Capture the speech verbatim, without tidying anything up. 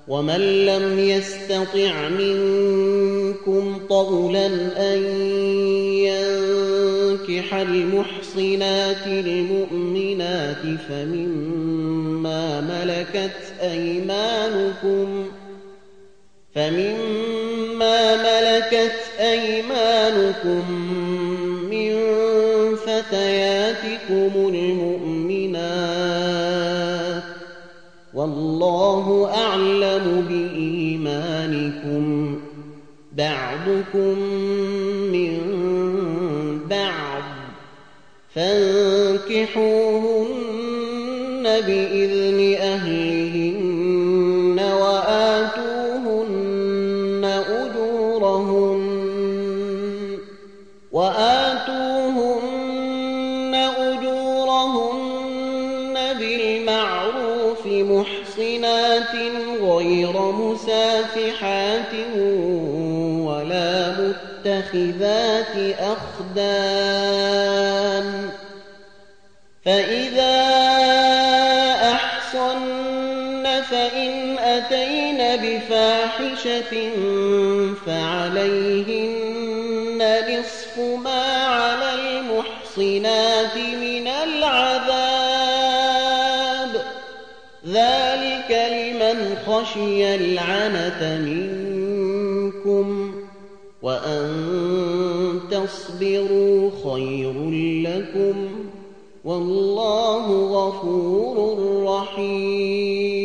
ومن لم يستطع منكم طولا أن ينكح المحصنات المؤمنات فمما ملكت أيمانكم فمما ملكت أيمانكم من فتياتكم المؤمنات والله أعلم بإيمانكم بعضكم من بعض فانكحوهن بإذن أهلهن وآتوهن أجورهن وآتوهن أجورهن بالمعروف محصنات غير مسافحات ولا متخذات أخدان فإذا أحصن فإن أتين بفاحشة فعليهن نصف ما على المحصنات من العذاب ذلك لمن خشي العنة منكم وأن تصبروا خير لكم والله غفور رحيم